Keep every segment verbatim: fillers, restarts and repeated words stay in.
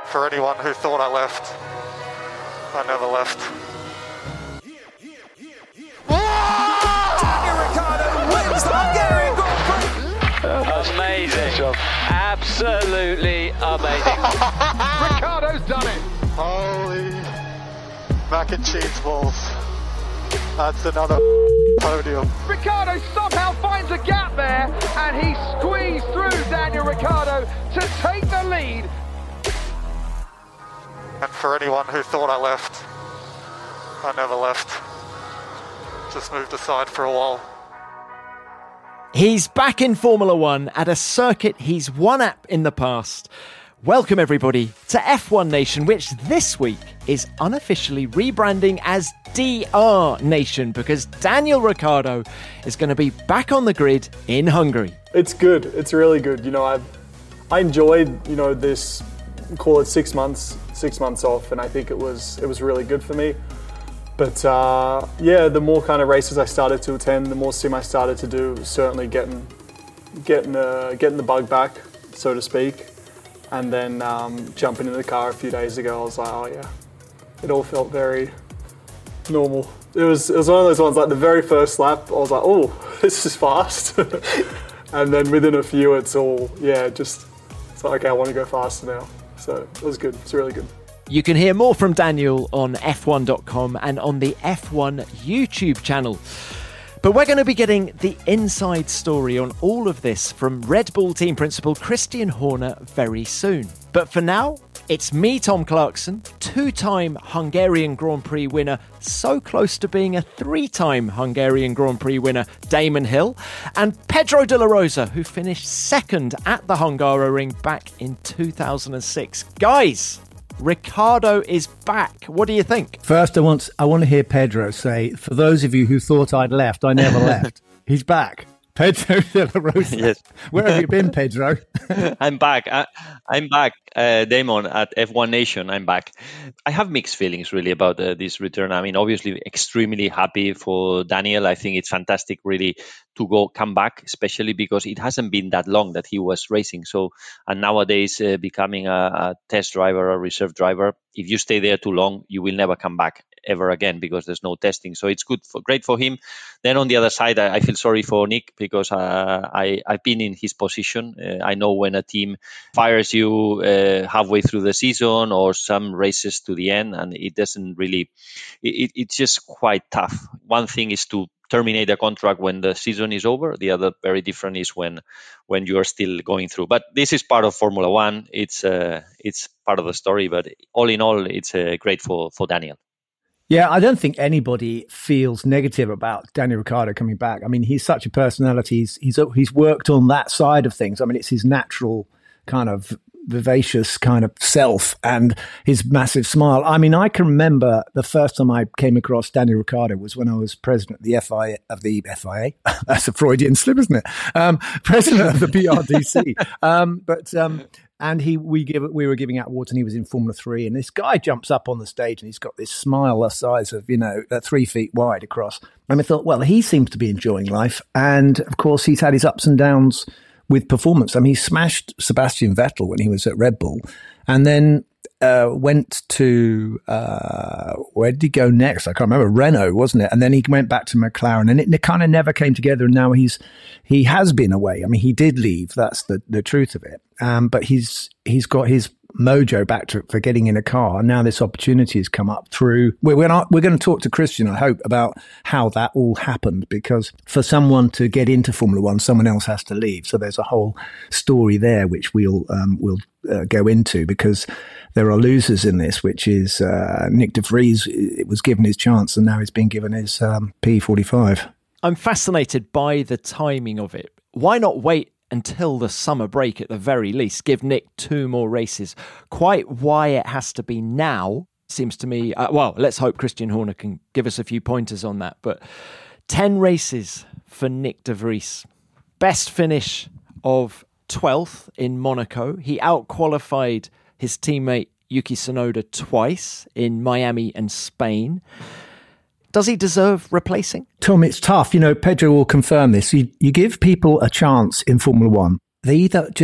For anyone who thought I left, I never left. Daniel Ricciardo wins the Hungarian Grand Prix. Amazing. Absolutely amazing. Ricciardo's done it. Holy mac and cheese balls. That's another podium. Ricciardo somehow finds a gap there, and he squeezed through Daniel Ricciardo to take the lead. And for anyone who thought I left, I never left. Just moved aside for a while. He's back in Formula One at a circuit he's won at in the past. Welcome everybody to F one Nation, which this week is unofficially rebranding as D R Nation because Daniel Ricciardo is going to be back on the grid in Hungary. It's good. It's really good. You know, I I enjoyed, you know, this, call it six months, six months off, and I think it was it was really good for me. But uh, yeah, the more kind of races I started to attend, the more sim I started to do, certainly getting getting uh, getting the bug back, so to speak. And then um, jumping in the car a few days ago, I was like, oh yeah, it all felt very normal. It was it was one of those ones, like the very first lap, I was like, oh, this is fast. And then within a few, it's all, yeah, just, it's like, okay, I want to go faster now. So it was good, it's really good. You can hear more from Daniel on F one dot com and on the F one YouTube channel. But we're going to be getting the inside story on all of this from Red Bull team principal Christian Horner very soon. But for now, it's me, Tom Clarkson, two-time Hungarian Grand Prix winner, so close to being a three-time Hungarian Grand Prix winner, Damon Hill, and Pedro de la Rosa, who finished second at the Hungaroring back in two thousand six. Guys, Ricciardo is back. What do you think? First, I want I want to hear Pedro say, for those of you who thought I'd left, I never left. He's back. Pedro de la Rosa. Yes. Where have you been, Pedro? I'm back. I, I'm back, uh, Damon, at F one Nation. I'm back. I have mixed feelings, really, about uh, this return. I mean, obviously, extremely happy for Daniel. I think it's fantastic, really, to go come back, especially because it hasn't been that long that he was racing. So, and nowadays, uh, becoming a, a test driver, a reserve driver, if you stay there too long, you will never come back ever again because there's no testing. So it's good, for, great for him. Then on the other side, I, I feel sorry for Nick because uh, I, I've been in his position. Uh, I know when a team fires you uh, halfway through the season or some races to the end, and it doesn't really, it, it's just quite tough. One thing is to terminate a contract when the season is over. The other very different is when when you are still going through. But this is part of Formula One. It's uh, it's part of the story. But all in all, it's uh, great for, for Daniel. Yeah, I don't think anybody feels negative about Daniel Ricciardo coming back. I mean, he's such a personality. He's, he's he's worked on that side of things. I mean, it's his natural kind of vivacious kind of self and his massive smile. I mean, I can remember the first time I came across Daniel Ricciardo was when I was president of the F I A, of the F I A. That's a Freudian slip, isn't it? Um, president of the P R D C. um, but um, and he we give we were giving out awards, and he was in Formula Three, and this guy jumps up on the stage, and he's got this smile the size of, you know, uh, three feet wide across. And I thought, well, he seems to be enjoying life, and of course, he's had his ups and downs with performance. I mean, he smashed Sebastian Vettel when he was at Red Bull, and then uh, went to, uh, where did he go next? I can't remember, Renault, wasn't it? And then he went back to McLaren, and it, it kind of never came together. And now he's, he has been away. I mean, he did leave. That's the, the truth of it. Um, but he's, he's got his mojo back to for getting in a car. And now this opportunity has come up through, we're, we're, not, we're going to talk to Christian, I hope, about how that all happened, because for someone to get into Formula One, someone else has to leave. So there's a whole story there, which we'll, um, we'll uh, go into, because there are losers in this, which is uh, Nick de Vries. It was given his chance, and now he's been given his um, P forty-five. I'm fascinated by the timing of it. Why not wait until the summer break at the very least? Give Nick two more races. Quite why it has to be now seems to me, uh, well, let's hope Christian Horner can give us a few pointers on that. But ten races for Nick de Vries. Best finish of twelfth in Monaco. He out-qualified his teammate Yuki Tsunoda twice in Miami and Spain. Does he deserve replacing? Tom, it's tough. You know, Pedro will confirm this. You, you give people a chance in Formula One. They either just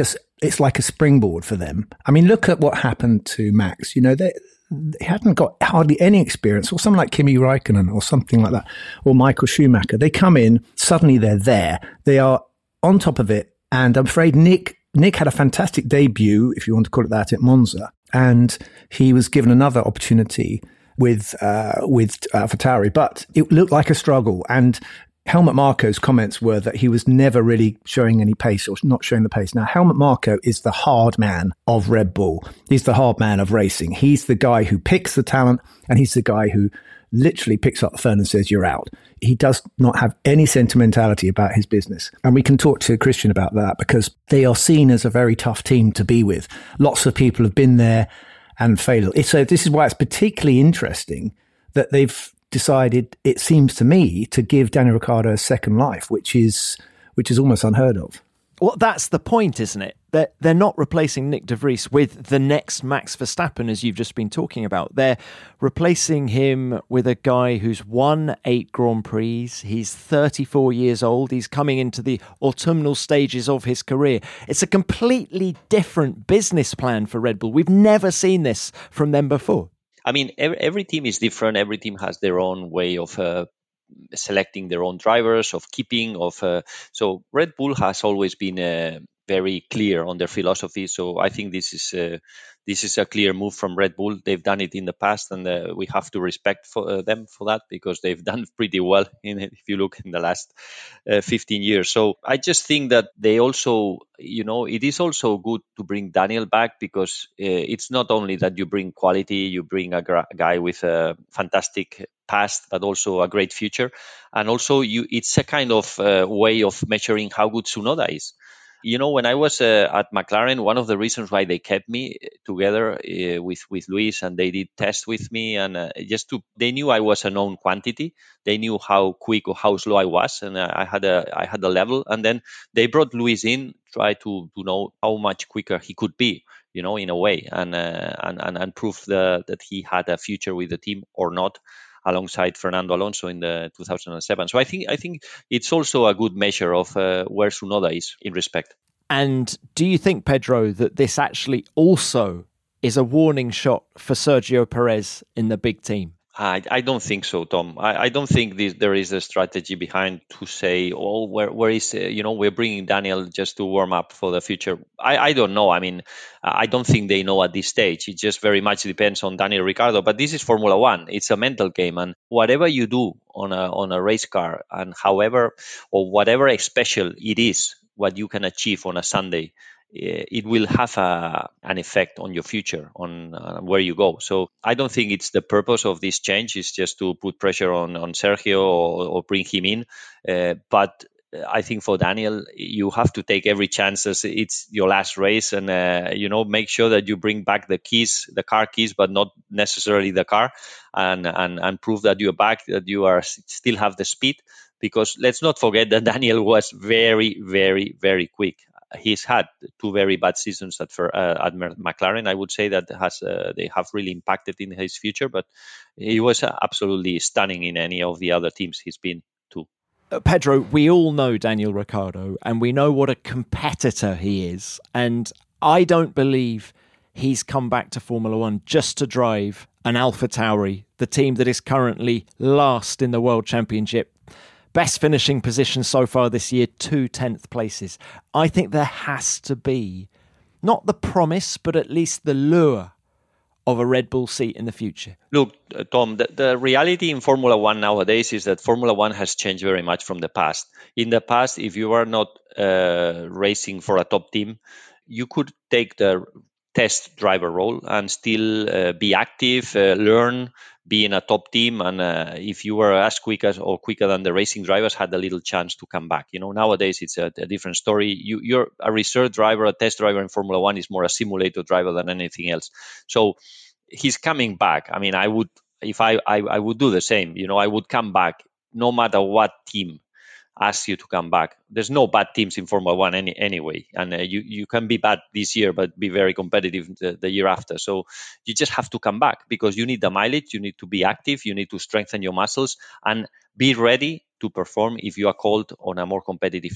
it's like a springboard for them. I mean, look at what happened to Max. You know, they, they hadn't got hardly any experience, or someone like Kimi Räikkönen or something like that, or Michael Schumacher. They come in, suddenly they're there. They are on top of it. And I'm afraid Nick, Nick had a fantastic debut, if you want to call it that, at Monza. And he was given another opportunity with, uh, with AlphaTauri, but it looked like a struggle. And Helmut Marko's comments were that he was never really showing any pace or not showing the pace. Now, Helmut Marko is the hard man of Red Bull. He's the hard man of racing. He's the guy who picks the talent, and he's the guy who literally picks up the phone and says, you're out. He does not have any sentimentality about his business. And we can talk to Christian about that because they are seen as a very tough team to be with. Lots of people have been there and failed. So this is why it's particularly interesting that they've decided, it seems to me, to give Daniel Ricciardo a second life, which is which is almost unheard of. Well, that's the point, isn't it? They're, they're not replacing Nick de Vries with the next Max Verstappen, as you've just been talking about. They're replacing him with a guy who's won eight Grand Prix. He's thirty-four years old. He's coming into the autumnal stages of his career. It's a completely different business plan for Red Bull. We've never seen this from them before. I mean, every, every team is different. Every team has their own way of uh, selecting their own drivers, of keeping, of uh, so Red Bull has always been uh, very clear on their philosophy. So I think this is uh, this is a clear move from Red Bull. They've done it in the past, and uh, we have to respect for, uh, them for that because they've done pretty well in it if you look in the last uh, fifteen years. So I just think that they also, you know, it is also good to bring Daniel back because uh, it's not only that you bring quality, you bring a, gra- a guy with a fantastic past, but also a great future. And also you, it's a kind of uh, way of measuring how good Tsunoda is. You know, when I was uh, at McLaren, one of the reasons why they kept me together uh, with with Luis and they did tests with me, and uh, just to they knew I was a known quantity. They knew how quick or how slow I was, and uh, I had a I had a level. And then they brought Luis in, try to to know how much quicker he could be, you know, in a way, and uh, and and and prove the, that he had a future with the team or not, alongside Fernando Alonso in the two thousand seven. So I think I think it's also a good measure of uh, where Tsunoda is in respect. And do you think, Pedro, that this actually also is a warning shot for Sergio Perez in the big team? I, I don't think so, Tom. I, I don't think this, there is a strategy behind to say, oh, where where is, uh, you know, we're bringing Daniel just to warm up for the future. I, I don't know. I mean, I don't think they know at this stage. It just very much depends on Daniel Ricciardo. But this is Formula One. It's a mental game. And whatever you do on a on a race car and however or whatever special it is, what you can achieve on a Sunday, it will have a, an effect on your future, on uh, where you go. So I don't think it's the purpose of this change. It's just to put pressure on, on Sergio or, or bring him in. Uh, but I think for Daniel, you have to take every chance as it's your last race and, uh, you know, make sure that you bring back the keys, the car keys, but not necessarily the car, and, and, and prove that you're back, that you are still have the speed. Because let's not forget that Daniel was very, very, very quick. He's had two very bad seasons at for, uh, at McLaren. I would say that has uh, they have really impacted in his future, but he was uh, absolutely stunning in any of the other teams he's been to. Uh, Pedro, we all know Daniel Ricciardo, and we know what a competitor he is. And I don't believe he's come back to Formula One just to drive an AlphaTauri, the team that is currently last in the World Championship. Best finishing position so far this year, two tenth places. I think there has to be, not the promise, but at least the lure of a Red Bull seat in the future. Look, uh, Tom, the, the reality in Formula One nowadays is that Formula One has changed very much from the past. In the past, if you are not uh, racing for a top team, you could take the test driver role and still uh, be active, uh, learn, be in a top team, and uh, if you were as quick as or quicker than the racing drivers, had a little chance to come back. You know, nowadays it's a, a different story. You, you're a reserve driver, a test driver in Formula One is more a simulator driver than anything else. So he's coming back. I mean, I would, if I, I, I would do the same. You know, I would come back no matter what team asks you to come back. There's no bad teams in Formula One any, anyway, and uh, you you can be bad this year but be very competitive the, the year after. So you just have to come back because you need the mileage, you need to be active, you need to strengthen your muscles and be ready to perform if you are called on a more competitive team.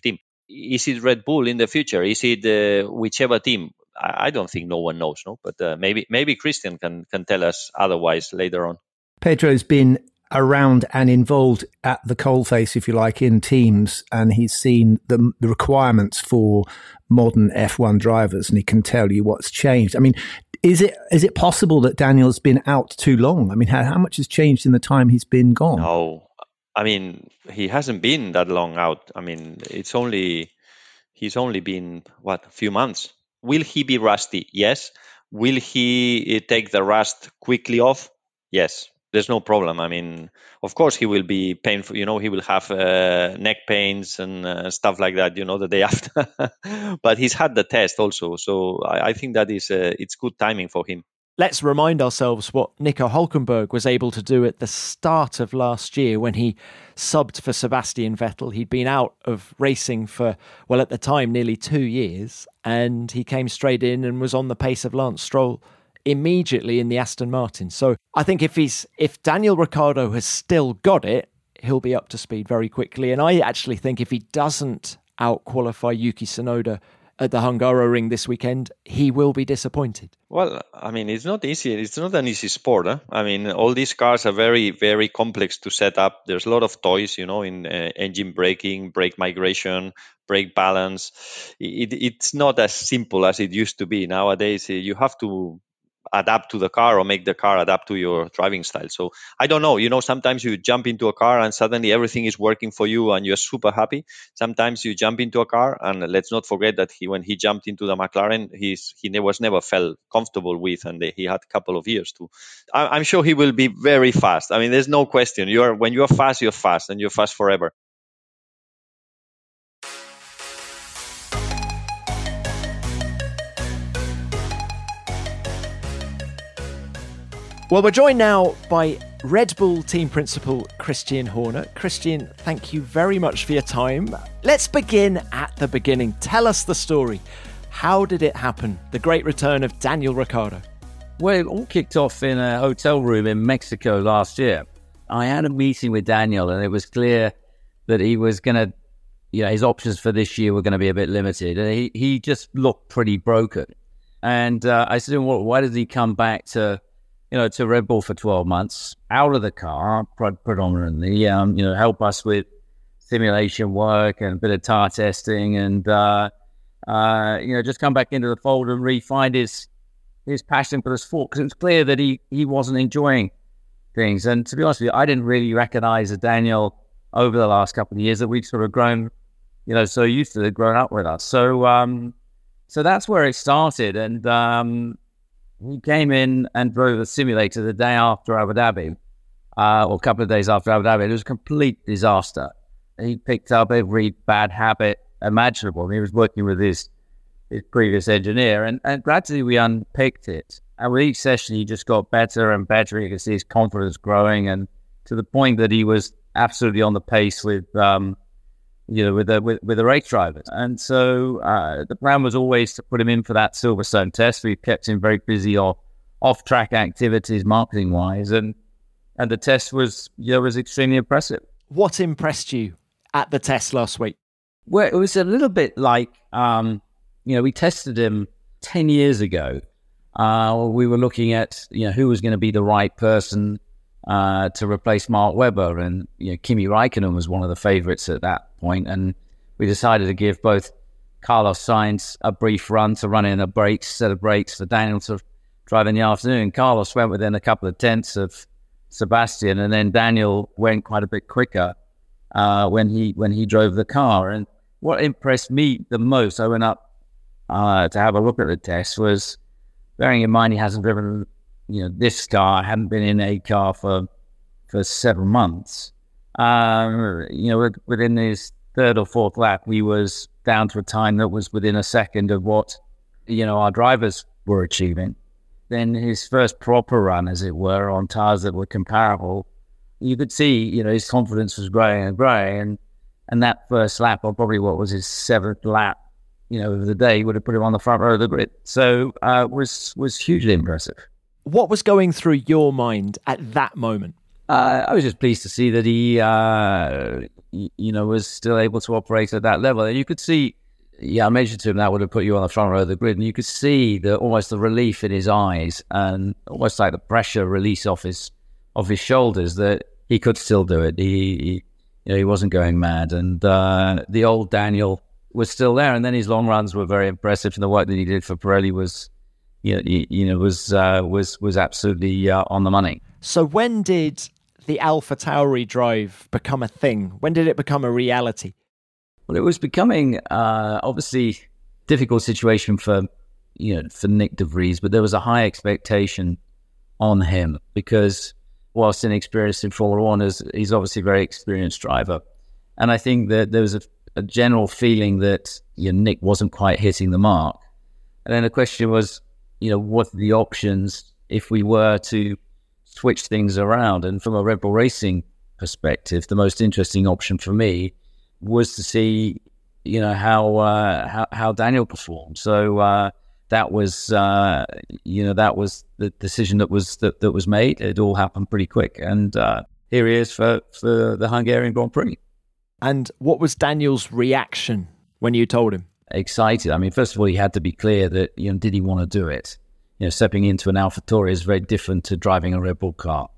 is it Red Bull in the future? Is it uh, whichever team? I, I don't think no one knows, no. But uh, maybe maybe Christian can can tell us otherwise later on. Pedro's been around and involved at the coalface, if you like, in teams, and he's seen the, the requirements for modern F one drivers, and he can tell you what's changed. I mean, is it is it possible that Daniel's been out too long? I mean, how, how much has changed in the time he's been gone? No, I mean, he hasn't been that long out. I mean, it's only he's only been what, a few months. Will he be rusty? Yes. Will he take the rust quickly off? Yes. There's no problem. I mean, of course, he will be painful. You know, he will have uh, neck pains and uh, stuff like that, you know, the day after. But he's had the test also. So I, I think that is uh, it's good timing for him. Let's remind ourselves what Nico Hülkenberg was able to do at the start of last year when he subbed for Sebastian Vettel. He'd been out of racing for, well, at the time, nearly two years. And he came straight in and was on the pace of Lance Stroll immediately in the Aston Martin. So I think if he's if Daniel Ricciardo has still got it, he'll be up to speed very quickly. And I actually think if he doesn't out-qualify Yuki Tsunoda at the Hungaroring this weekend, he will be disappointed. Well, I mean, it's not easy. It's not an easy sport. Huh? I mean, all these cars are very, very complex to set up. There's a lot of toys, you know, in uh, engine braking, brake migration, brake balance. It, it's not as simple as it used to be. Nowadays, you have to adapt to the car or make the car adapt to your driving style. So I don't know, you know, sometimes you jump into a car and suddenly everything is working for you and you're super happy. Sometimes you jump into a car, and let's not forget that he, when he jumped into the McLaren, he's, he was never felt comfortable with, and he had a couple of years to. I, I'm sure he will be very fast. I mean, there's no question. You're when you're fast, you're fast, and you're fast forever. Well, we're joined now by Red Bull team principal Christian Horner. Christian, thank you very much for your time. Let's begin at the beginning. Tell us the story. How did it happen? The great return of Daniel Ricciardo. Well, it all kicked off in a hotel room in Mexico last year. I had a meeting with Daniel, and it was clear that he was going to, you know, his options for this year were going to be a bit limited. And he, he just looked pretty broken. And uh, I said, well, why did he come back to, you know, to Red Bull for twelve months, out of the car predominantly, um, you know, help us with simulation work and a bit of tire testing, and, uh, uh, you know, just come back into the fold and re-find his, his passion for the sport, because it was clear that he, he wasn't enjoying things. And to be honest with you, I didn't really recognize a Daniel over the last couple of years that we'd sort of grown, you know, so used to it, grown up with us. So, um, so that's where it started. And, um, he came in and drove the simulator the day after Abu Dhabi, uh, or a couple of days after Abu Dhabi. It was a complete disaster. He picked up every bad habit imaginable. He was working with his his previous engineer, and, and gradually we unpicked it. And with each session, he just got better and better. You could see his confidence growing, and to the point that he was absolutely on the pace with, um, you know, with the with, with the race drivers. And so uh, the plan was always to put him in for that Silverstone test. We kept him very busy off off track activities, marketing wise, and and the test was, you know, was extremely impressive. What impressed you at the test last week? Well, it was a little bit like, um, you know, we tested him ten years ago. Uh, we were looking at, you know, who was going to be the right person uh, to replace Mark Webber, and, you know, Kimi Räikkönen was one of the favourites at that point, and we decided to give both Carlos Sainz a brief run to run in a brakes, set of brakes for Daniel to drive in the afternoon. Carlos went within a couple of tenths of Sebastian, and then Daniel went quite a bit quicker uh, when he when he drove the car. And what impressed me the most, I went up uh, to have a look at the test, was bearing in mind he hasn't driven, you know, this car, hadn't been in a car for for several months. Um, you know, within his third or fourth lap, he was down to a time that was within a second of what, you know, our drivers were achieving. Then his first proper run, as it were, on tires that were comparable, you could see, you know, his confidence was growing and growing. And, and that first lap, or probably what was his seventh lap, you know, of the day, would have put him on the front row of the grid. So uh, was was hugely impressive. What was going through your mind at that moment? Uh, I was just pleased to see that he, uh, you know, was still able to operate at that level. And you could see, yeah, I mentioned to him that would have put you on the front row of the grid, and you could see the almost the relief in his eyes and almost like the pressure release off his off his shoulders that he could still do it. He, he you know, he wasn't going mad, and uh, the old Daniel was still there. And then his long runs were very impressive, and the work that he did for Pirelli was, you know, he, you know, was uh, was was absolutely uh, on the money. So when did the AlphaTauri drive become a thing? When did it become a reality? Well, it was becoming uh, obviously difficult situation for you know for Nyck de Vries, but there was a high expectation on him because whilst inexperienced in Formula One, he's obviously a very experienced driver, and I think that there was a, a general feeling that you know, Nick wasn't quite hitting the mark, and then the question was, you know, what are the options if we were to switch things around? And from a Red Bull Racing perspective, the most interesting option for me was to see, you know, how uh, how, how Daniel performed. So uh, that was, uh, you know, that was the decision that was that, that was made. It all happened pretty quick, and uh, here he is for, for the Hungarian Grand Prix. And what was Daniel's reaction when you told him? Excited. I mean, first of all, he had to be clear that, you know, did he want to do it? You know, stepping into an AlphaTauri is very different to driving a Red Bull car.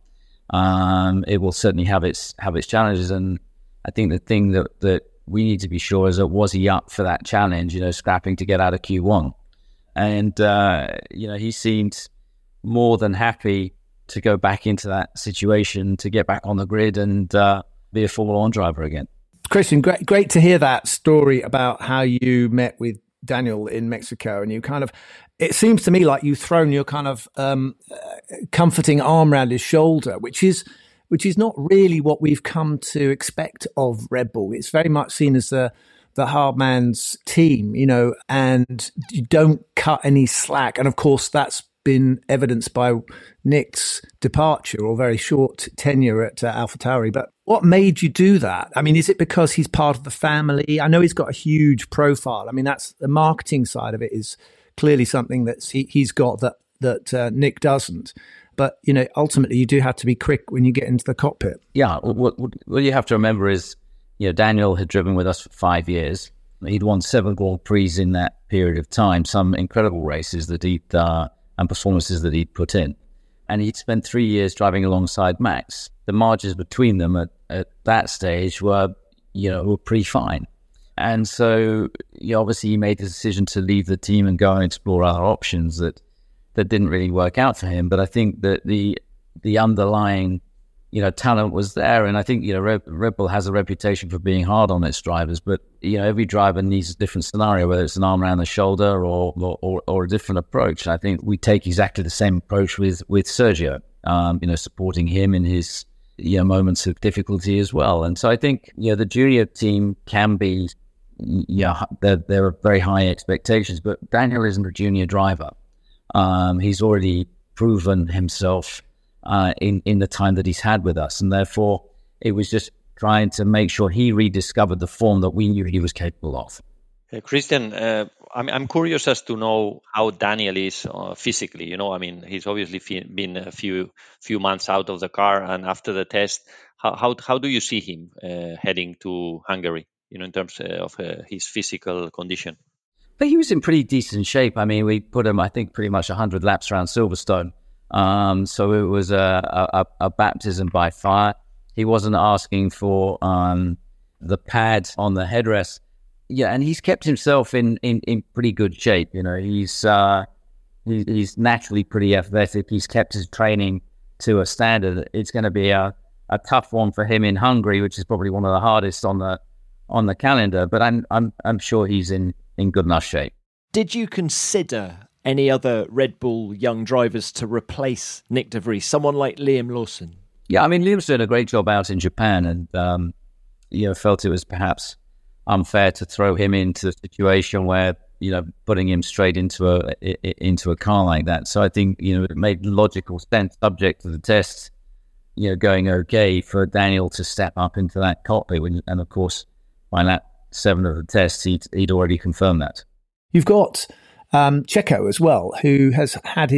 Um, it will certainly have its have its challenges, and I think the thing that, that we need to be sure is that was he up for that challenge, you know, scrapping to get out of Q one. And, uh, you know, he seemed more than happy to go back into that situation, to get back on the grid and uh, be a Formula One driver again. Christian, great, great to hear that story about how you met with Daniel in Mexico, and you kind of, it seems to me like you've thrown your kind of um, uh, comforting arm around his shoulder, which is which is not really what we've come to expect of Red Bull. It's very much seen as the the hard man's team, you know, and you don't cut any slack. And of course, that's been evidenced by Nick's departure or very short tenure at uh, AlphaTauri. But what made you do that? I mean, is it because he's part of the family? I know he's got a huge profile. I mean, that's the marketing side of it is clearly something that he, he's got that that uh, Nick doesn't. But, you know, ultimately you do have to be quick when you get into the cockpit. Yeah, what, what, what you have to remember is, you know, Daniel had driven with us for five years. He'd won seven Grand Prix in that period of time, some incredible races that he'd, uh, and performances that he'd put in. And he'd spent three years driving alongside Max. The margins between them at, at that stage were, you know, were pretty fine. And so, you know, obviously he made the decision to leave the team and go and explore other options that that didn't really work out for him. But I think that the the underlying, you know, talent was there. And I think, you know, Red, Red Bull has a reputation for being hard on its drivers, but, you know, every driver needs a different scenario, whether it's an arm around the shoulder or or, or a different approach. And I think we take exactly the same approach with, with Sergio, um, you know, supporting him in his, you know, moments of difficulty as well. And so I think, you know, the junior team can be, yeah, there, there are very high expectations, but Daniel isn't a junior driver. Um, he's already proven himself uh, in, in the time that he's had with us. And therefore, it was just trying to make sure he rediscovered the form that we knew he was capable of. Uh, Christian, uh, I'm, I'm curious as to know how Daniel is uh, physically. You know, I mean, he's obviously fe- been a few few months out of the car, and after the test, how how, how do you see him uh, heading to Hungary, you know, in terms uh, of uh, his physical condition? But he was in pretty decent shape. I mean, we put him, I think, pretty much one hundred laps around Silverstone. Um, so it was a, a, a baptism by fire. He wasn't asking for um, the pad on the headrest. Yeah, and he's kept himself in, in, in pretty good shape. You know, he's uh, he, he's naturally pretty athletic. He's kept his training to a standard. It's going to be a, a tough one for him in Hungary, which is probably one of the hardest on the on the calendar. But I'm I'm I'm sure he's in. in good enough shape. Did you consider any other Red Bull young drivers to replace Nyck de Vries, someone like Liam Lawson? Yeah, I mean, Liam's doing a great job out in Japan, and um, you know, felt it was perhaps unfair to throw him into a situation where, you know, putting him straight into a into a car like that. So I think, you know, it made logical sense, subject to the tests, you know, going okay, for Daniel to step up into that cockpit, and of course, by that seven of the tests, he'd, he'd already confirmed that. You've got um, Checo as well, who has had his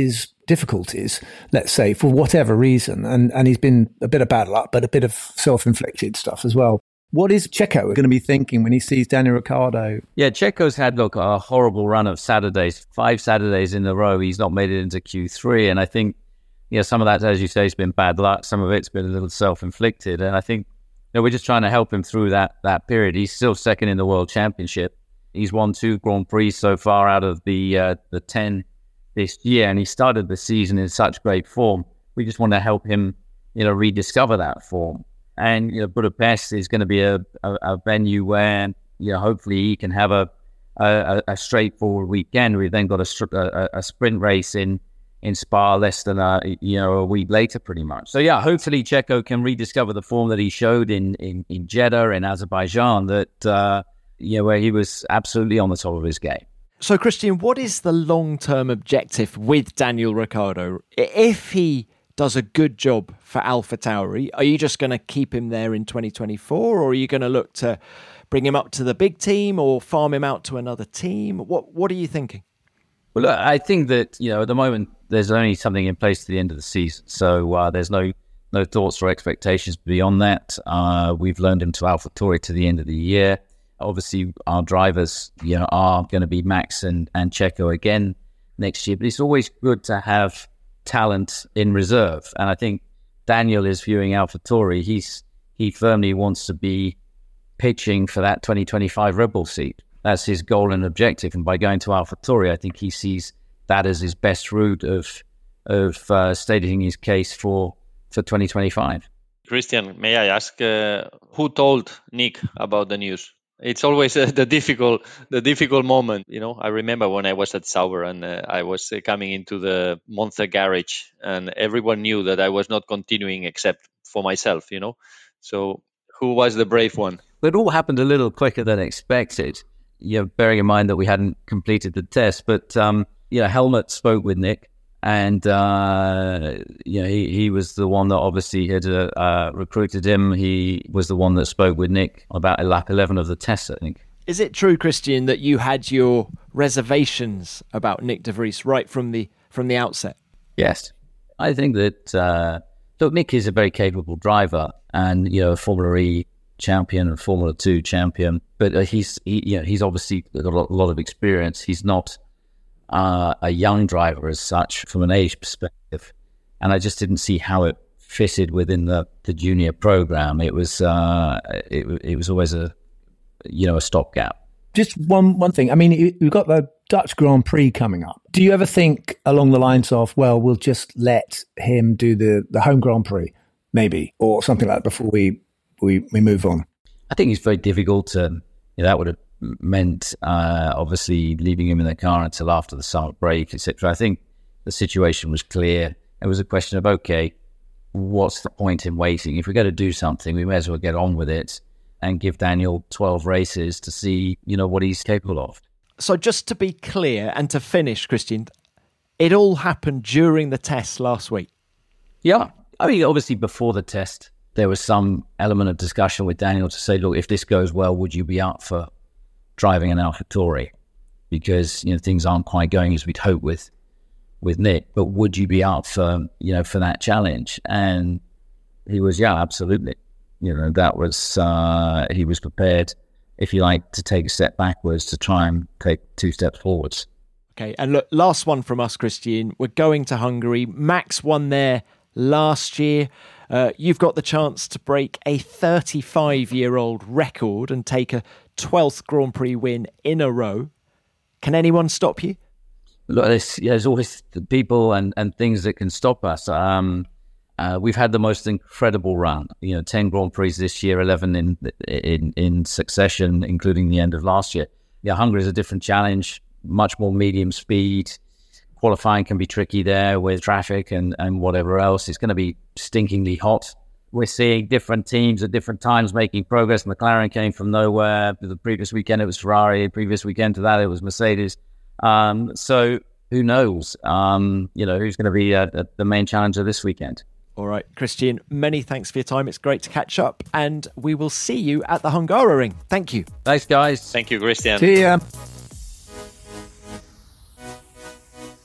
difficulties, let's say, for whatever reason, and, and he's been a bit of bad luck, but a bit of self-inflicted stuff as well. What is Checo going to be thinking when he sees Daniel Ricciardo? Yeah, Checo's had look a horrible run of Saturdays, five Saturdays in a row. He's not made it into Q three, and I think, you know, some of that, as you say, has been bad luck. Some of it's been a little self-inflicted, and I think, you know, we're just trying to help him through that that period. He's still second in the World Championship. He's won two Grand Prix so far out of the uh, the ten this year, and he started the season in such great form. We just want to help him, you know, rediscover that form. And, you know, Budapest is going to be a, a, a venue where, you know, hopefully he can have a a, a straightforward weekend. We've then got a, a, a sprint race in, in Spa less than a, you know, a week later, pretty much. So, yeah, hopefully Checo can rediscover the form that he showed in, in, in Jeddah, in Azerbaijan, that, uh, you know, where he was absolutely on the top of his game. So, Christian, what is the long-term objective with Daniel Ricciardo? If he does a good job for AlphaTauri, are you just going to keep him there in twenty twenty-four, or are you going to look to bring him up to the big team or farm him out to another team? What What are you thinking? Well, look, I think that, you know, at the moment, there's only something in place to the end of the season. So uh, there's no no thoughts or expectations beyond that. Uh, we've loaned him to AlphaTauri to the end of the year. Obviously, our drivers, you know, are going to be Max and, and Checo again next year. But it's always good to have talent in reserve. And I think Daniel is viewing AlphaTauri. He's he firmly wants to be pitching for that twenty twenty-five Red Bull seat. That's his goal and objective. And by going to AlphaTauri, I think he sees that as his best route of of uh, stating his case for for twenty twenty-five. Christian, may I ask uh, who told Nick about the news? It's always uh, the difficult, the difficult moment. You know, I remember when I was at Sauber and uh, I was uh, coming into the Monza garage, and everyone knew that I was not continuing except for myself. You know, so who was the brave one? It all happened a little quicker than expected. You know, bearing in mind that we hadn't completed the test, but um, you know, Helmut spoke with Nick. And, uh, you know, he, he was the one that obviously had uh, uh, recruited him. He was the one that spoke with Nick about lap eleven of the test, I think. Is it true, Christian, that you had your reservations about Nick de Vries right from the from the outset? Yes. I think that, uh, look, Nick is a very capable driver and, you know, a Formula E champion and Formula two champion. But uh, he's, he, you know, he's obviously got a lot, a lot of experience. He's not Uh, a young driver as such from an age perspective, and I just didn't see how it fitted within the, the junior program. It was uh, it, it was always a you know a stopgap. Just one one thing. I mean, you've got the Dutch Grand Prix coming up. Do you ever think along the lines of, well, we'll just let him do the, the home Grand Prix, maybe, or something like that before we we, we move on? I think it's very difficult to. You know, that would have meant uh, obviously leaving him in the car until after the summer break, et cetera. I think the situation was clear. It was a question of, okay, what's the point in waiting? If we're going to do something, we may as well get on with it and give Daniel twelve races to see, you know, what he's capable of. So just to be clear and to finish, Christian, it all happened during the test last week. Yeah. I mean, obviously before the test, there was some element of discussion with Daniel to say, look, if this goes well, would you be up for driving an AlphaTauri? Because, you know, things aren't quite going as we'd hoped with with Nick, but would you be up for, you know, for that challenge? And he was, yeah, absolutely. You know, that was, uh, he was prepared, if you like, to take a step backwards to try and take two steps forwards. Okay, and look, last one from us, Christian. We're going to Hungary. Max won there last year. Uh, you've got the chance to break a thirty-five-year-old record and take a twelfth Grand Prix win in a row. Can anyone stop you? Look, there's, yeah, there's always the people and, and things that can stop us. Um, uh, we've had the most incredible run. You know, ten Grand Prix this year, eleven in in in succession, including the end of last year. Yeah, Hungary is a different challenge, much more medium speed. Qualifying can be tricky there with traffic and, and whatever else. It's going to be stinkingly hot. We're seeing different teams at different times making progress. McLaren came from nowhere. The previous weekend it was Ferrari. The previous weekend to that it was Mercedes. Um, so who knows? Um, you know, who's going to be uh, the main challenger this weekend? All right, Christian, many thanks for your time. It's great to catch up, and we will see you at the Hungaroring. Thank you. Thanks, guys. Thank you, Christian. See ya.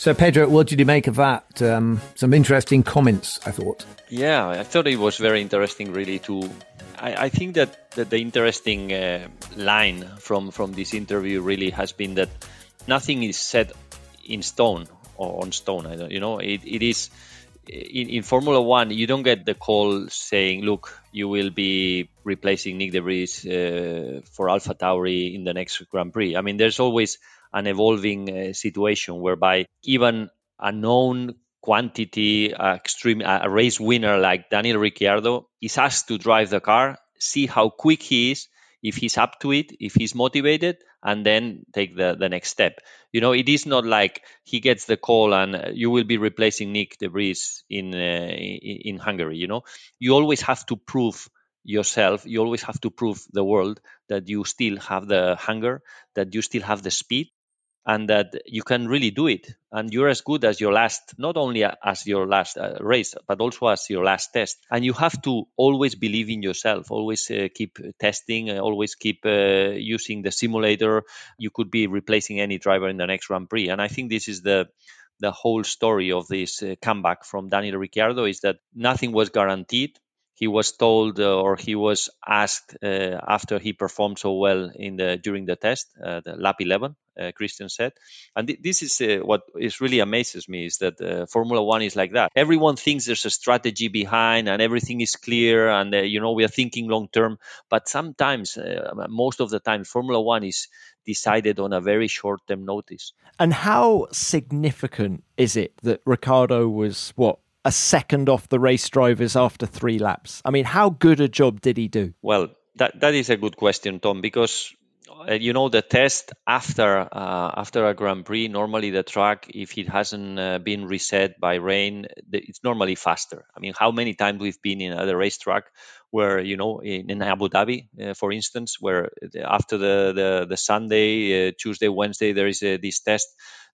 So, Pedro, what did you make of that? Um, some interesting comments, I thought. Yeah, I thought it was very interesting, really, to... I, I think that, that the interesting uh, line from, from this interview really has been that nothing is set in stone or on stone. I don't, you know, it, it is... In, in Formula One, you don't get the call saying, look, you will be replacing Nick De Vries uh, for AlphaTauri in the next Grand Prix. I mean, there's always an evolving uh, situation whereby even a known quantity, uh, extreme, uh, a race winner like Daniel Ricciardo is asked to drive the car, see how quick he is, if he's up to it, if he's motivated, and then take the, the next step. You know, it is not like he gets the call and you will be replacing Nick De Vries in, uh, in in Hungary. You know, you always have to prove yourself. You always have to prove the world that you still have the hunger, that you still have the speed, and that you can really do it. And you're as good as your last, not only as your last uh, race, but also as your last test. And you have to always believe in yourself, always uh, keep testing, uh, always keep uh, using the simulator. You could be replacing any driver in the next Grand Prix. And I think this is the the whole story of this uh, comeback from Daniel Ricciardo, is that nothing was guaranteed. He was told uh, or he was asked uh, after he performed so well in the during the test, uh, the lap eleven, uh, Christian said. And th- this is uh, what is really amazes me, is that uh, Formula One is like that. Everyone thinks there's a strategy behind and everything is clear and, uh, you know, we are thinking long term. But sometimes, uh, most of the time, Formula One is decided on a very short term notice. And how significant is it that Ricciardo was, what, a second off the race drivers after three laps? I mean, how good a job did he do? Well, that that is a good question, Tom, because uh, you know, the test after uh, after a Grand Prix, normally the track, if it hasn't uh, been reset by rain, it's normally faster. I mean, how many times we've been in a racetrack where, you know, in, in Abu Dhabi, uh, for instance, where after the the, the Sunday, uh, Tuesday, Wednesday, there is uh, this test,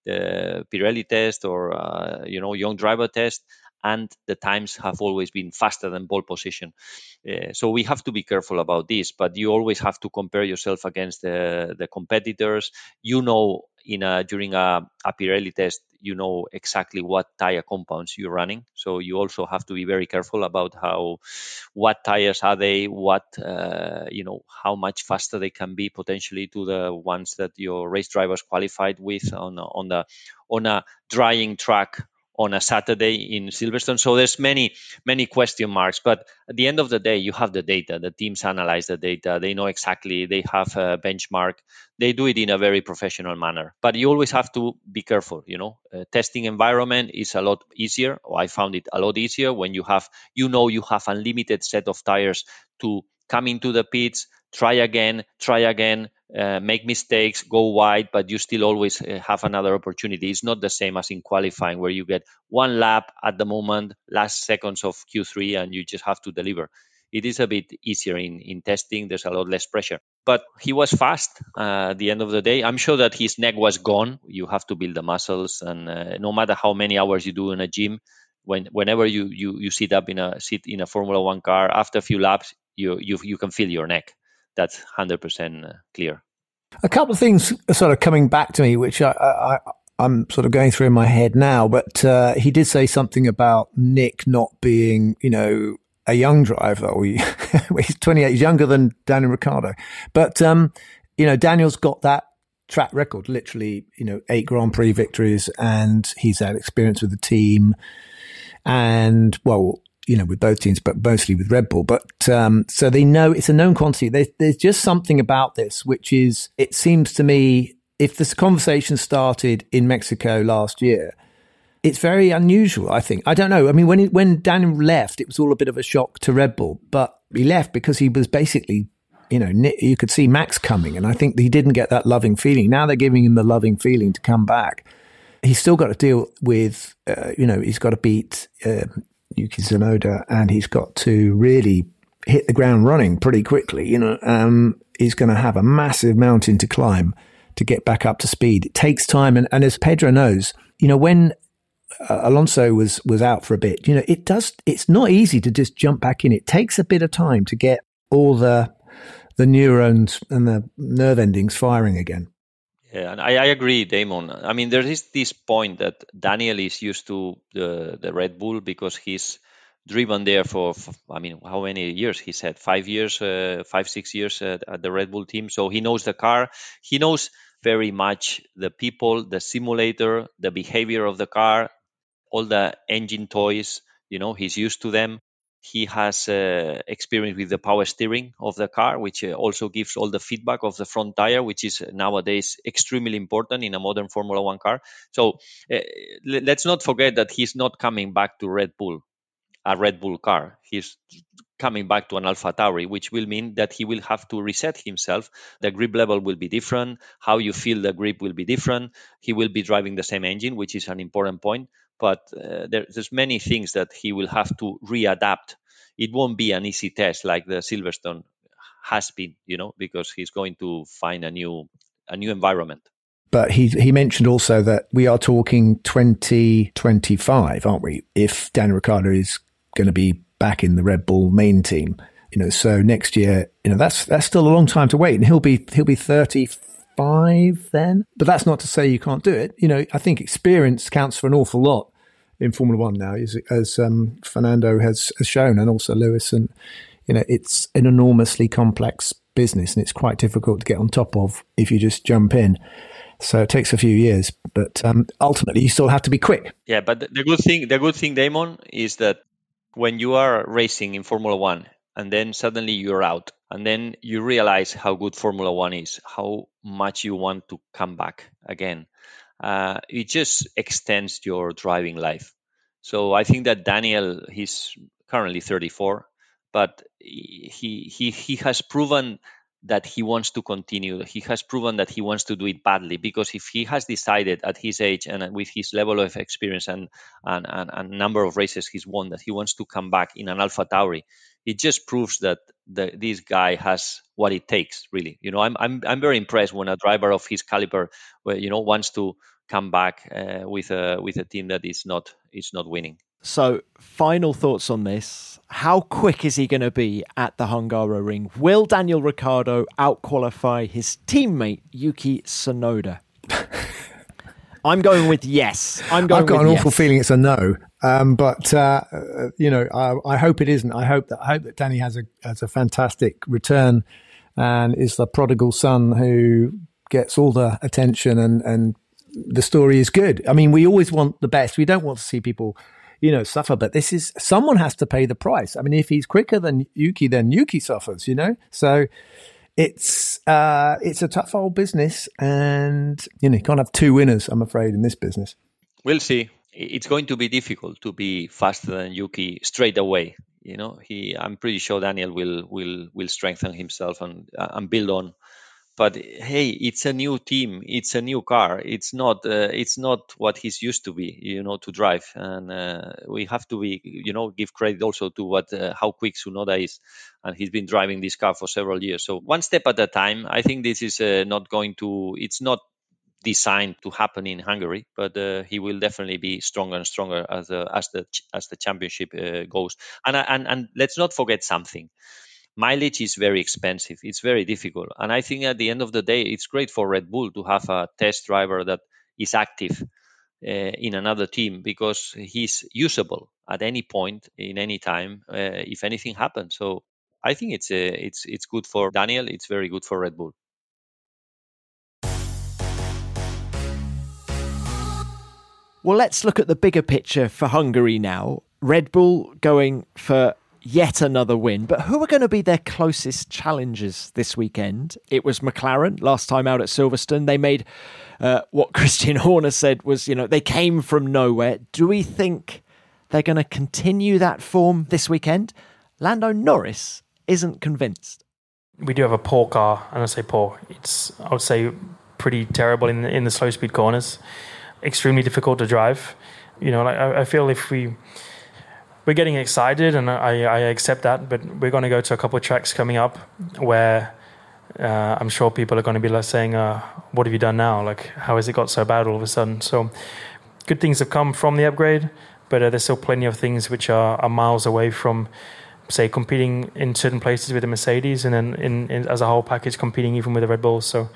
the Pirelli test or uh, you know, young driver test. And the times have always been faster than pole position. Uh, so we have to be careful about this, but you always have to compare yourself against the, the competitors. You know, in a, during a, a Pirelli test, you know exactly what tire compounds you're running. So you also have to be very careful about how, what tires are they, what, uh, you know, how much faster they can be potentially to the ones that your race drivers qualified with on, on the, on a drying track on a Saturday in Silverstone. So there's many, many question marks. But at the end of the day, you have the data. The teams analyze the data. They know exactly. They have a benchmark. They do it in a very professional manner. But you always have to be careful. You know, uh, testing environment is a lot easier. Or I found it a lot easier when you have, you know, you have unlimited set of tires to come into the pits, try again, try again, uh, make mistakes, go wide, but you still always uh, have another opportunity. It's not the same as in qualifying, where you get one lap at the moment, last seconds of Q three, and you just have to deliver. It is a bit easier in, in testing. There's a lot less pressure. But he was fast uh, at the end of the day. I'm sure that his neck was gone. You have to build the muscles, and uh, no matter how many hours you do in a gym, when whenever you, you, you sit up in a sit in a Formula One car, after a few laps, you you you can feel your neck. That's one hundred percent clear. A couple of things are sort of coming back to me, which I, I, I'm sort of going through in my head now. But uh, he did say something about Nick not being, you know, a young driver. Or he, he's twenty-eight, he's younger than Daniel Ricciardo. But, um, you know, Daniel's got that track record, literally, you know, eight Grand Prix victories, and he's had experience with the team. And, well, you know, with both teams, but mostly with Red Bull. But um, so they know it's a known quantity. There's, there's just something about this, which is, it seems to me, if this conversation started in Mexico last year, it's very unusual, I think. I don't know. I mean, when he, when Daniel left, it was all a bit of a shock to Red Bull, but he left because he was basically, you know, you could see Max coming, and I think he didn't get that loving feeling. Now they're giving him the loving feeling to come back. He's still got to deal with, uh, you know, he's got to beat uh, Yuki Tsunoda, and he's got to really hit the ground running pretty quickly. You know, um, he's going to have a massive mountain to climb to get back up to speed. It takes time, and, and as Pedro knows, you know, when uh, Alonso was was out for a bit, you know, it does. It's not easy to just jump back in. It takes a bit of time to get all the the neurons and the nerve endings firing again. Yeah, and I, I agree, Damon. I mean, there is this point that Daniel is used to the, the Red Bull because he's driven there for, for, I mean, how many years? He said five years, uh, five, six years at, at the Red Bull team. So he knows the car. He knows very much the people, the simulator, the behavior of the car, all the engine toys. You know, he's used to them. He has uh, experience with the power steering of the car, which uh, also gives all the feedback of the front tire, which is nowadays extremely important in a modern Formula One car. So uh, let's not forget that he's not coming back to Red Bull, a Red Bull car. He's coming back to an AlphaTauri, which will mean that he will have to reset himself. The grip level will be different. How you feel the grip will be different. He will be driving the same engine, which is an important point. But uh, there, there's many things that he will have to readapt. It won't be an easy test like the Silverstone has been, you know, because he's going to find a new a new environment. But he he mentioned also that we are talking twenty twenty-five, aren't we? If Daniel Ricciardo is going to be back in the Red Bull main team, you know, so next year, you know, that's that's still a long time to wait, and he'll be he'll be thirty-five then. But that's not to say you can't do it. You know, I think experience counts for an awful lot in Formula One now, as, as um, Fernando has, has shown, and also Lewis. And you know, it's an enormously complex business, and it's quite difficult to get on top of if you just jump in. So it takes a few years, but um, ultimately you still have to be quick. Yeah, but the, the good thing, the good thing, Damon, is that when you are racing in Formula One, and then suddenly you're out, and then you realize how good Formula One is, how much you want to come back again. Uh, it just extends your driving life. So I think that Daniel, he's currently thirty-four, but he he he has proven that he wants to continue. He has proven that he wants to do it badly, because if he has decided at his age and with his level of experience and and, and, and number of races he's won that he wants to come back in an AlphaTauri, it just proves that the, this guy has what it takes, really. You know, I'm I'm I'm very impressed when a driver of his caliber, you know, wants to come back uh, with a with a team that is not is not winning. So, final thoughts on this. How quick is he going to be at the Hungaroring? Will Daniel Ricciardo outqualify his teammate Yuki Tsunoda? I'm going with yes. I'm going I've got with an yes. awful feeling it's a no, um, but uh, you know, I, I hope it isn't. I hope that I hope that Danny has a has a fantastic return and is the prodigal son who gets all the attention, and and the story is good. I mean, we always want the best. We don't want to see people, you know, suffer, but this is, someone has to pay the price. I mean, if he's quicker than Yuki, then Yuki suffers, you know? So it's, uh, it's a tough old business, and, you know, you can't have two winners, I'm afraid, in this business. We'll see. It's going to be difficult to be faster than Yuki straight away. You know, he, I'm pretty sure Daniel will, will, will strengthen himself and, and build on. But hey, it's a new team. It's a new car. It's not. Uh, it's not what he's used to be. You know, to drive, and uh, we have to be. You know, give credit also to what uh, how quick Tsunoda is, and he's been driving this car for several years. So one step at a time. I think this is uh, not going to. It's not designed to happen in Hungary, but uh, he will definitely be stronger and stronger as the as the as the championship uh, goes. And and and let's not forget something. Mileage is very expensive. It's very difficult. And I think at the end of the day, it's great for Red Bull to have a test driver that is active uh, in another team, because he's usable at any point, in any time, uh, if anything happens. So I think it's, uh, it's, it's good for Daniel. It's very good for Red Bull. Well, let's look at the bigger picture for Hungary now. Red Bull going for yet another win, but who are going to be their closest challengers this weekend? It was McLaren last time out at Silverstone. They made uh, what Christian Horner said was, you know, they came from nowhere. Do we think they're going to continue that form this weekend? Lando Norris isn't convinced. We do have a poor car, and I say poor. It's, I would say, pretty terrible in the, in the slow speed corners. Extremely difficult to drive. You know, like, I, I feel if we we're getting excited, and I, I accept that, but we're going to go to a couple of tracks coming up where uh, I'm sure people are going to be like saying, uh, "What have you done now? Like, how has it got so bad all of a sudden?" So, good things have come from the upgrade, but uh, there's still plenty of things which are, are miles away from, say, competing in certain places with the Mercedes, and then in, in as a whole package competing even with the Red Bull. So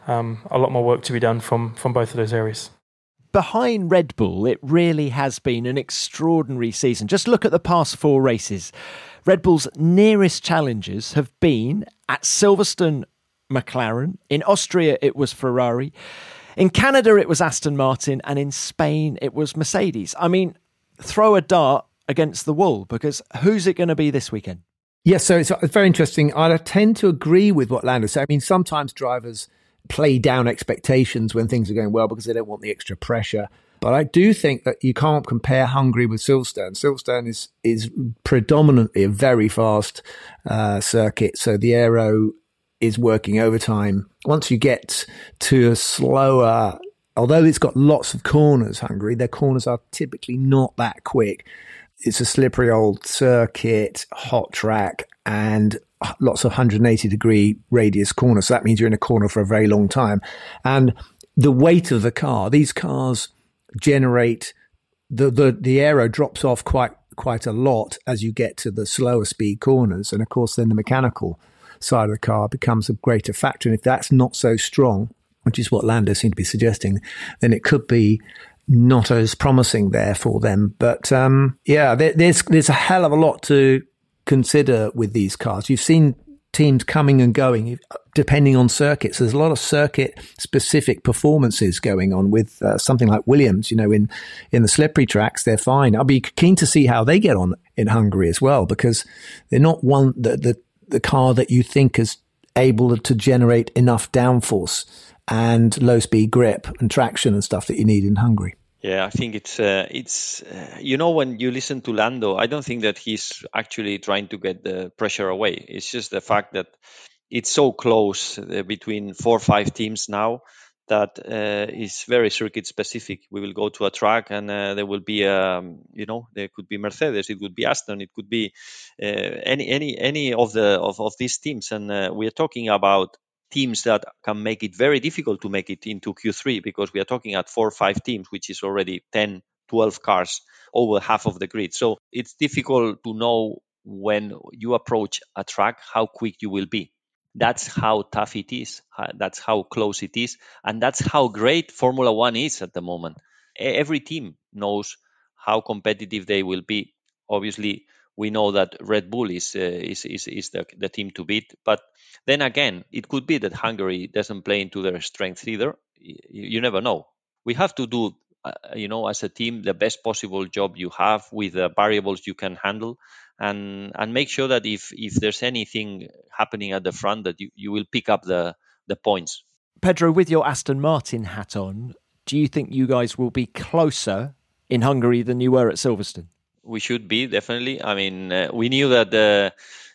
um, a lot more work to be done from, from both of those areas. Behind Red Bull, it really has been an extraordinary season. Just look at the past four races. Red Bull's nearest challenges have been at Silverstone, McLaren. In Austria, it was Ferrari. In Canada, it was Aston Martin. And in Spain, it was Mercedes. I mean, throw a dart against the wall, because who's it going to be this weekend? Yes, so it's very interesting. I tend to agree with what Lando said. I mean, sometimes drivers play down expectations when things are going well because they don't want the extra pressure. But I do think that you can't compare Hungary with Silverstone. Silverstone is is predominantly a very fast uh, circuit, so the aero is working overtime. Once you get to a slower, although it's got lots of corners, Hungary, their corners are typically not that quick. It's a slippery old circuit, hot track, and lots of one hundred eighty degree radius corners. So that means you're in a corner for a very long time. And the weight of the car, these cars generate, the, the, the aero drops off quite, quite a lot as you get to the slower speed corners. And of course, then the mechanical side of the car becomes a greater factor. And if that's not so strong, which is what Lando seemed to be suggesting, then it could be not as promising there for them. But um, yeah, there, there's there's a hell of a lot to consider with these cars. You've seen teams coming and going depending on circuits. There's a lot of circuit specific performances going on with uh, something like Williams. You know, in in the slippery tracks, they're fine. I'll be keen to see how they get on in Hungary as well, because they're not one the the, the car that you think is able to generate enough downforce and low speed grip and traction and stuff that you need in Hungary. Yeah, I think it's, uh, it's uh, you know, when you listen to Lando, I don't think that he's actually trying to get the pressure away. It's just the fact that it's so close uh, between four or five teams now that uh, is very circuit specific. We will go to a track and uh, there will be, um, you know, there could be Mercedes, it could be Aston, it could be uh, any any any of the of, of these teams. And uh, we are talking about teams that can make it very difficult to make it into Q three, because we are talking at four or five teams, which is already ten, twelve cars, over half of the grid. So it's difficult to know when you approach a track how quick you will be. That's how tough it is. That's how close it is. And that's how great Formula One is at the moment. Every team knows how competitive they will be. Obviously, we know that Red Bull is uh, is is, is the, the team to beat. But then again, it could be that Hungary doesn't play into their strengths either. You, you never know. We have to do, uh, you know, as a team, the best possible job you have with the variables you can handle, and and make sure that if if there's anything happening at the front, that you, you will pick up the the points. Pedro, with your Aston Martin hat on, do you think you guys will be closer in Hungary than you were at Silverstone? We should be, definitely. I mean, uh, we knew that, uh,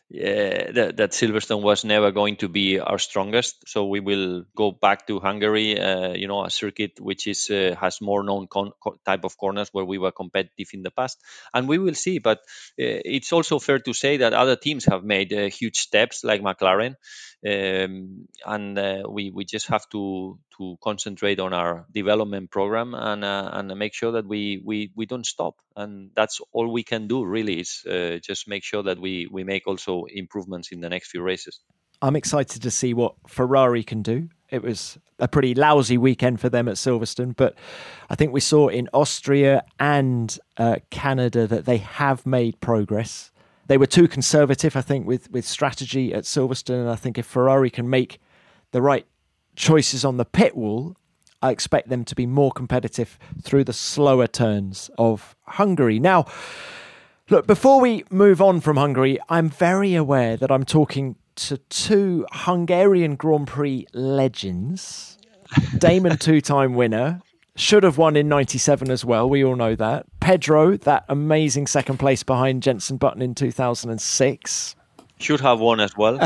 uh, that that Silverstone was never going to be our strongest, so we will go back to Hungary, uh, you know, a circuit which is uh, has more known con- type of corners where we were competitive in the past, and we will see. But uh, it's also fair to say that other teams have made uh, huge steps, like McLaren, um, and uh, we we just have to to concentrate on our development program and uh, and make sure that we, we we don't stop. And that's all we can do, really, is uh, just make sure that we we make also improvements in the next few races. I'm excited to see what Ferrari can do. It was a pretty lousy weekend for them at Silverstone, but I think we saw in Austria and uh, Canada that they have made progress. They were too conservative, I think, with, with strategy at Silverstone. And I think if Ferrari can make the right choices on the pit wall, I expect them to be more competitive through the slower turns of Hungary. Now, look, before we move on from Hungary, I'm very aware that I'm talking to two Hungarian Grand Prix legends. Damon, two-time winner, should have won in ninety-seven as well. We all know that. Pedro, that amazing second place behind Jenson Button in two thousand six. Should have won as well.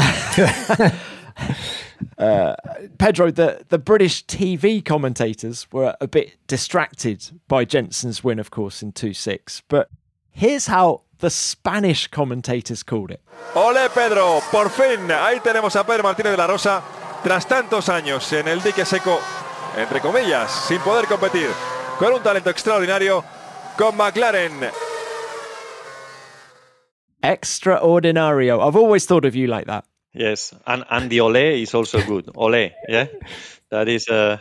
uh, Pedro, the, the British T V commentators were a bit distracted by Jenson's win, of course, in two six. But here's how the Spanish commentators called it. Ole Pedro, por fin, ahí tenemos a Pedro Martínez de la Rosa tras tantos años en el dique seco, entre comillas, sin poder competir, con un talento extraordinario, con McLaren. Extraordinario. I've always thought of you like that. Yes, and, and the ole is also good. Ole, yeah? That is a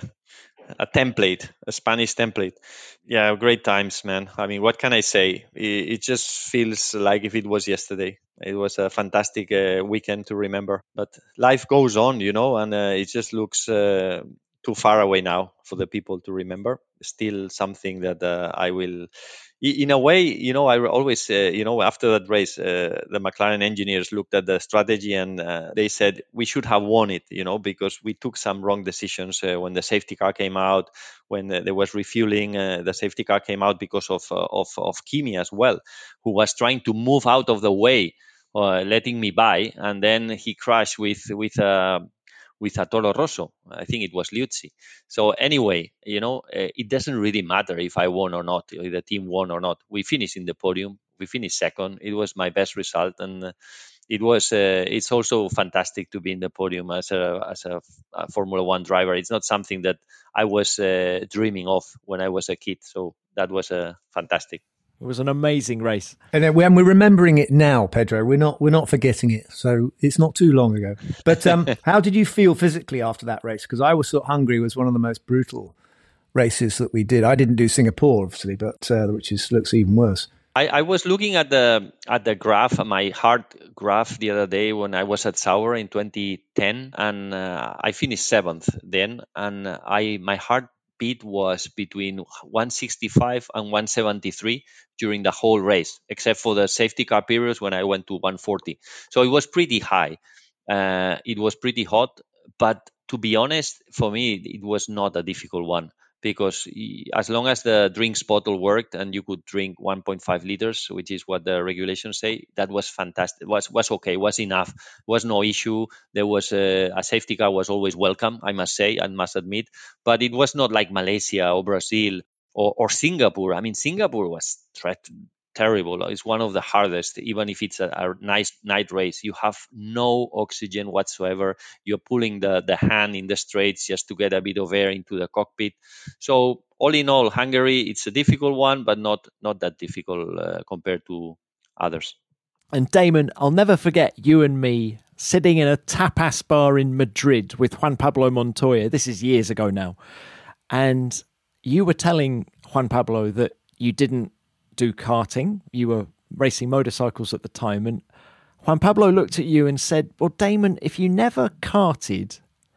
a template, a Spanish template. Yeah, great times, man. I mean, what can I say? It, it just feels like if it was yesterday. It was a fantastic uh, weekend to remember. But life goes on, you know, and uh, it just looks uh, too far away now for the people to remember. Still something that uh, I will... In a way, you know, I always, uh, you know, after that race, uh, the McLaren engineers looked at the strategy and uh, they said we should have won it, you know, because we took some wrong decisions uh, when the safety car came out, when uh, there was refueling. Uh, the safety car came out because of uh, of of Kimi as well, who was trying to move out of the way, uh, letting me by, and then he crashed with with a. Uh, with a Toro Rosso. I think it was Liuzzi. So anyway, you know, uh, it doesn't really matter if I won or not, if the team won or not. We finished in the podium. We finished second. It was my best result. And uh, it was, uh, it's also fantastic to be in the podium as a, as a, a Formula One driver. It's not something that I was uh, dreaming of when I was a kid. So that was uh, fantastic. It was an amazing race. And when we're remembering it now, Pedro, we're not we're not forgetting it. So it's not too long ago. But um, how did you feel physically after that race? Because I was thought Hungary was one of the most brutal races that we did. I didn't do Singapore, obviously, but uh, which is looks even worse. I, I was looking at the at the graph, my heart graph the other day when I was at Sauber in twenty ten, and uh, I finished seventh then, and I my heart beat was between one sixty-five and one seventy-three during the whole race, except for the safety car periods when I went to one forty. So it was pretty high. Uh, it was pretty hot, but to be honest, for me, it was not a difficult one because as long as the drinks bottle worked and you could drink one point five liters, which is what the regulations say, that was fantastic. Was was okay. Was enough. Was no issue. There was a, a safety car was always welcome, I must say, I must admit. But it was not like Malaysia or Brazil or, or Singapore. I mean, Singapore was threat. terrible. It's one of the hardest, even if it's a, a nice night race. You have no oxygen whatsoever. You're pulling the, the hand in the straights just to get a bit of air into the cockpit. So all in all, Hungary, it's a difficult one, but not, not that difficult uh, compared to others. And Damon, I'll never forget you and me sitting in a tapas bar in Madrid with Juan Pablo Montoya. This is years ago now. And you were telling Juan Pablo that you didn't do karting. You were racing motorcycles at the time, and Juan Pablo looked at you and said, well, Damon, if you never karted,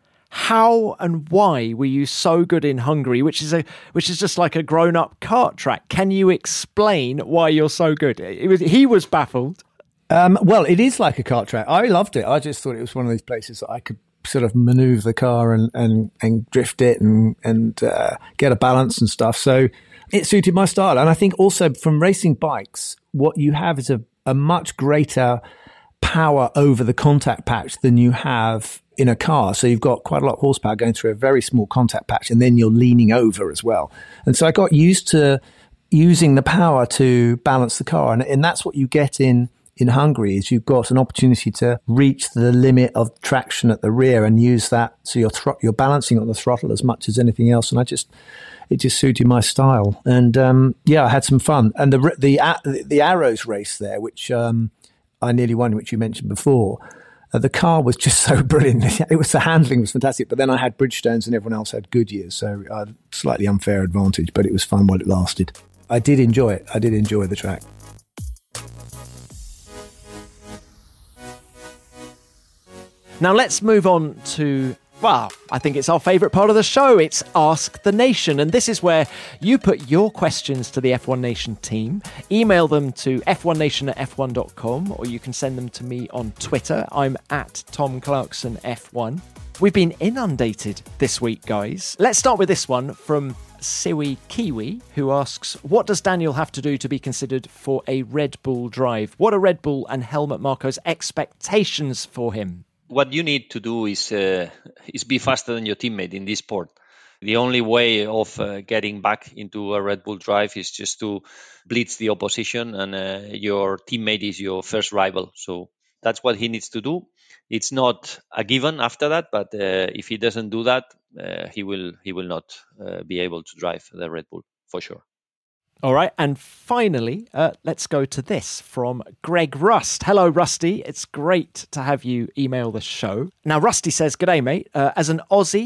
how and why were you so good in Hungary, which is a which is just like a grown-up kart track? Can you explain why you're so good? It was, he was baffled. Um, well, it is like a kart track. I loved it. I just thought it was one of these places that I could sort of maneuver the car and and, and drift it and, and uh, get a balance and stuff. So it suited my style. And I think also from racing bikes, what you have is a, a much greater power over the contact patch than you have in a car. So you've got quite a lot of horsepower going through a very small contact patch, and then you're leaning over as well. And so I got used to using the power to balance the car. And, and that's what you get in in Hungary, is you've got an opportunity to reach the limit of traction at the rear and use that. So you're, thr- you're balancing on the throttle as much as anything else. And I just... it just suited my style. And um, yeah, I had some fun. And the the the Arrows race there, which um, I nearly won, which you mentioned before, uh, the car was just so brilliant. It was, the handling was fantastic. But then I had Bridgestones and everyone else had Goodyears, so I had a slightly unfair advantage. But it was fun while it lasted. I did enjoy it. I did enjoy the track. Now let's move on to, well, I think it's our favourite part of the show. It's Ask the Nation. And this is where you put your questions to the F one Nation team. Email them to f one nation at f one dot com, or you can send them to me on Twitter. I'm at Tom Clarkson F one. We've been inundated this week, guys. Let's start with this one from Siwi Kiwi, who asks, what does Daniel have to do to be considered for a Red Bull drive? What are Red Bull and Helmut Marko's expectations for him? What you need to do is uh, is be faster than your teammate in this sport. The only way of uh, getting back into a Red Bull drive is just to blitz the opposition, and uh, your teammate is your first rival. So that's what he needs to do. It's not a given after that, but uh, if he doesn't do that, uh, he will he will not uh, be able to drive the Red Bull for sure. All right, and finally, uh, let's go to this from Greg Rust. Hello, Rusty. It's great to have you email the show. Now, Rusty says, g'day, mate. Uh, as an Aussie,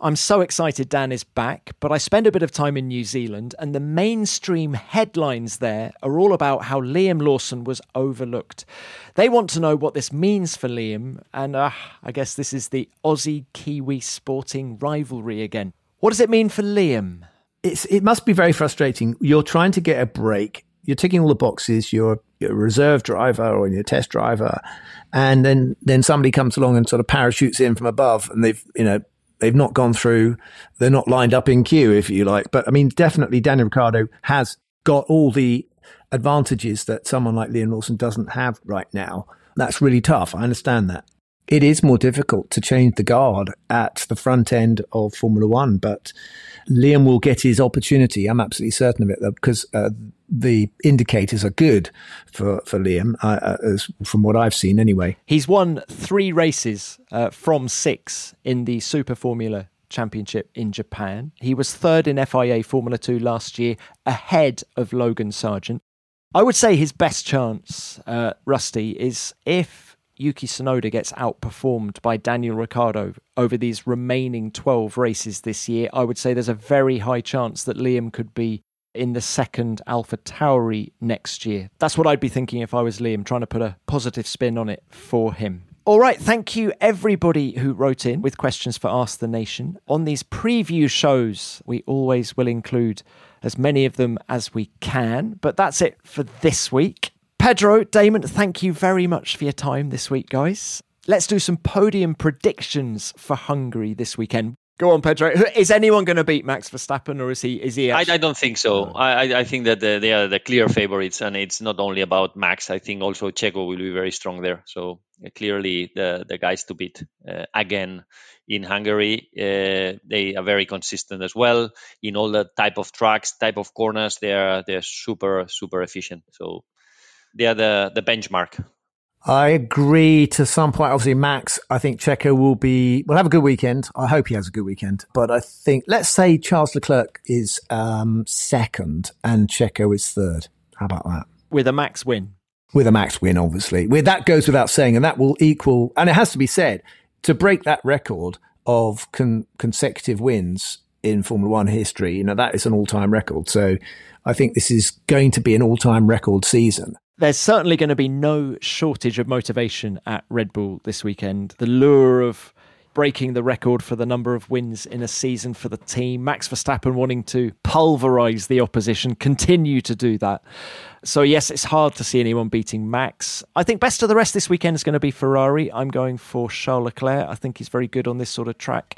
I'm so excited Dan is back, but I spend a bit of time in New Zealand and the mainstream headlines there are all about how Liam Lawson was overlooked. They want to know what this means for Liam, and uh, I guess this is the Aussie-Kiwi sporting rivalry again. What does it mean for Liam? It's, it must be very frustrating. You're trying to get a break. You're ticking all the boxes. You're, you're a reserve driver or you're a test driver. And then, then somebody comes along and sort of parachutes in from above and they've, you know, they've not gone through. They're not lined up in queue, if you like. But I mean, definitely Daniel Ricciardo has got all the advantages that someone like Liam Lawson doesn't have right now. That's really tough. I understand that. It is more difficult to change the guard at the front end of Formula One, but Liam will get his opportunity. I'm absolutely certain of it, though, because uh, the indicators are good for, for Liam, uh, as, from what I've seen anyway. He's won three races uh, from six in the Super Formula Championship in Japan. He was third in F I A Formula two last year, ahead of Logan Sargent. I would say his best chance, uh, Rusty, is if Yuki Tsunoda gets outperformed by Daniel Ricciardo over these remaining twelve races this year. I would say there's a very high chance that Liam could be in the second AlphaTauri next year. That's what I'd be thinking if I was Liam, trying to put a positive spin on it for him. All right, thank you everybody who wrote in with questions for Ask the Nation. On these preview shows, we always will include as many of them as we can, but that's it for this week. Pedro, Damon, thank you very much for your time this week, guys. Let's do some podium predictions for Hungary this weekend. Go on, Pedro. Is anyone going to beat Max Verstappen, or is he? Is he? I, I don't think so. I, I think that the, they are the clear favorites, and it's not only about Max. I think also Checo will be very strong there. So uh, clearly, the the guys to beat uh, again in Hungary. Uh, they are very consistent as well in all the type of tracks, type of corners. They are they're super super efficient. So they are the the benchmark. I agree to some point. Obviously, Max, I think Checo will be, will have a good weekend. I hope he has a good weekend. But I think, let's say Charles Leclerc is um, second and Checo is third. How about that? With a Max win. With a Max win, obviously. With, that goes without saying, and that will equal, and it has to be said, to break that record of con- consecutive wins in Formula One history, you know, that is an all-time record. So I think this is going to be an all-time record season. There's certainly going to be no shortage of motivation at Red Bull this weekend. The lure of breaking the record for the number of wins in a season for the team, Max Verstappen wanting to pulverise the opposition, continue to do that. So yes, it's hard to see anyone beating Max. I think best of the rest this weekend is going to be Ferrari. I'm going for Charles Leclerc. I think he's very good on this sort of track.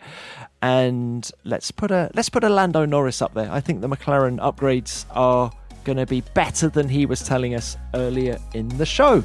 And let's put a let's put a Lando Norris up there. I think the McLaren upgrades are going to be better than he was telling us earlier in the show.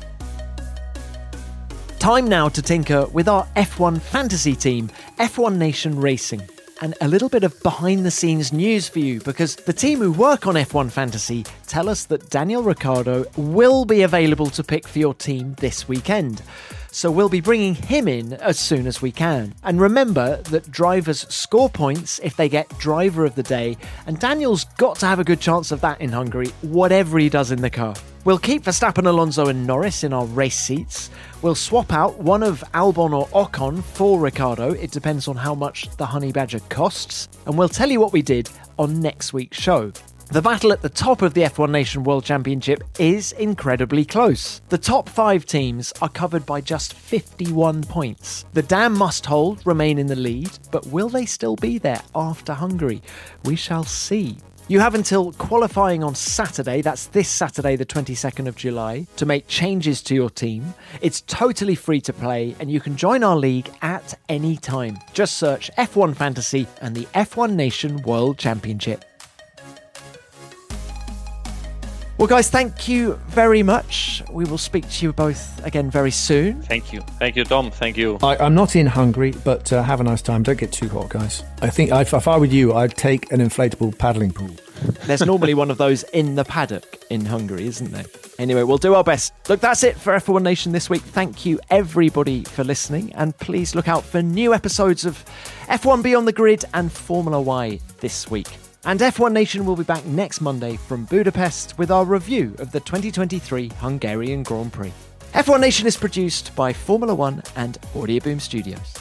Time now to tinker with our F one fantasy team, F one Nation Racing. And a little bit of behind the scenes news for you, because the team who work on F one Fantasy tell us that Daniel Ricciardo will be available to pick for your team this weekend. So we'll be bringing him in as soon as we can. And remember that drivers score points if they get driver of the day, and Daniel's got to have a good chance of that in Hungary, whatever he does in the car. We'll keep Verstappen, Alonso and Norris in our race seats. We'll swap out one of Albon or Ocon for Ricciardo. It depends on how much the Honey Badger costs. And we'll tell you what we did on next week's show. The battle at the top of the F one Nation World Championship is incredibly close. The top five teams are covered by just fifty-one points. The damn must hold remain in the lead, but will they still be there after Hungary? We shall see. You have until qualifying on Saturday, that's this Saturday the twenty-second of July, to make changes to your team. It's totally free to play and you can join our league at any time. Just search F one Fantasy and the F one Nation World Championship. Well, guys, thank you very much. We will speak to you both again very soon. Thank you. Thank you, Tom. Thank you. I, I'm not in Hungary, but uh, have a nice time. Don't get too hot, guys. I think I'd, if I were you, I'd take an inflatable paddling pool. There's normally one of those in the paddock in Hungary, isn't there? Anyway, we'll do our best. Look, that's it for F one Nation this week. Thank you, everybody, for listening. And please look out for new episodes of F one Beyond the Grid and Formula Y this week. And F one Nation will be back next Monday from Budapest with our review of the twenty twenty-three Hungarian Grand Prix. F one Nation is produced by Formula One and Audioboom Studios.